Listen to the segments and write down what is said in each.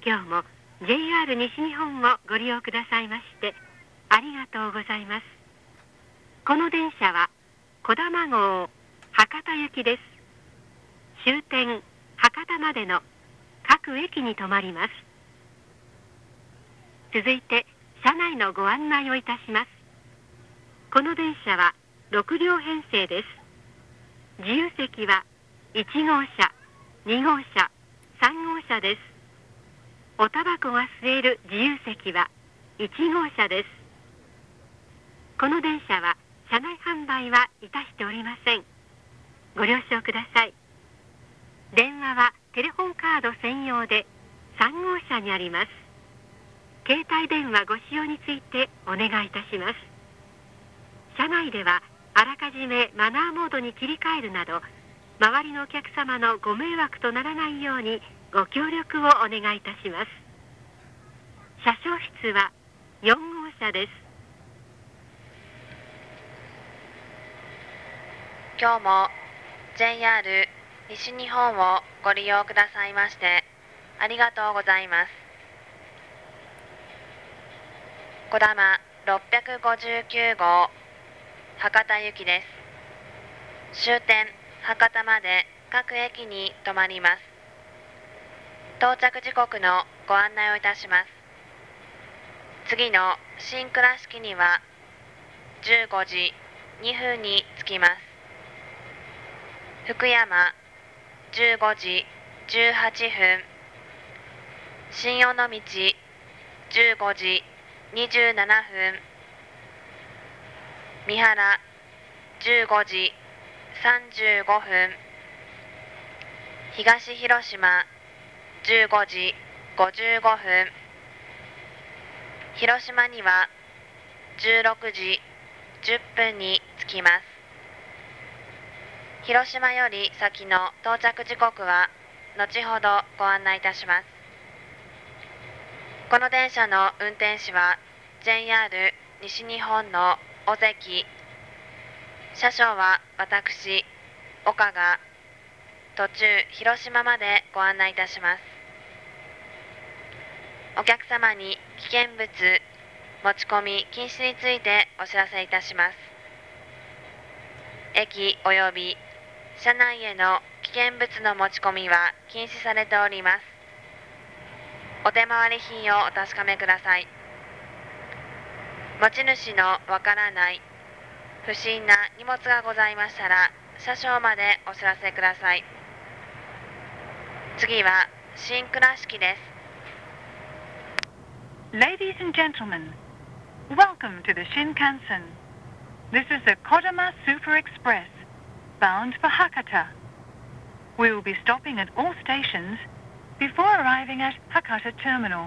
今日も JR 西日本をご利用くださいましてありがとうございます。この電車はこだま号博多行きです。終点博多までの各駅に停まります。続いて車内のご案内をいたします。この電車は6両編成です。自由席は1号車、2号車、3号車です。おタバコが吸える自由席は1号車です。この電車は車内販売はいたしておりません。ご了承ください。電話はテレホンカード専用で3号車にあります。携帯電話ご使用についてお願いいたします。車内ではあらかじめマナーモードに切り替えるなど、周りのお客様のご迷惑とならないようにご協力をお願いいたします。車掌室は4号車です。 今日も JR 西日本をご利用くださいましてありがとうございます。こだま659号博多行きです。終点博多まで各駅に停まります。到着時刻のご案内をいたします。次の新倉敷には15時2分に着きます。福山15時18分、新尾道15時27分、三原15時35分、東広島15時55分、広島には16時10分に着きます。広島より先の到着時刻は後ほどご案内いたします。この電車の運転士は JR 西日本の尾関、車掌は私、岡が途中広島までご案内いたします。お客様に危険物持ち込み禁止についてお知らせいたします。駅及び車内への危険物の持ち込みは禁止されております。お手回り品をお確かめください。持ち主のわからない不審な荷物がございましたら車掌までお知らせください。次は新倉敷です。 Ladies and gentlemen, welcome to the Shinkansen. This is the Kodama Super Express, bound for Hakata. We will be stopping at all stations before arriving at Hakata Terminal.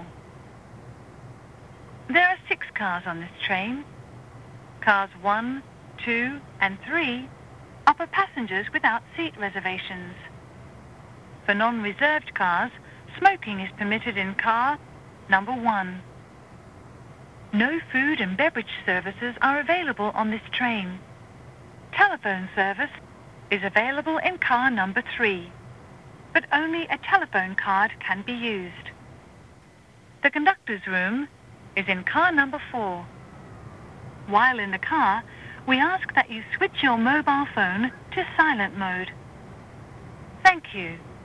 There are 6 cars on this train. Cars 1, 2, and 3 are for passengers without seat reservations. For non-reserved cars, smoking is permitted in car number 1. No food and beverage services are available on this train. Telephone service is available in car number 3, but only a telephone card can be used. The conductor's room is in car number 4. While in the car, we ask that you switch your mobile phone to silent mode. Thank you.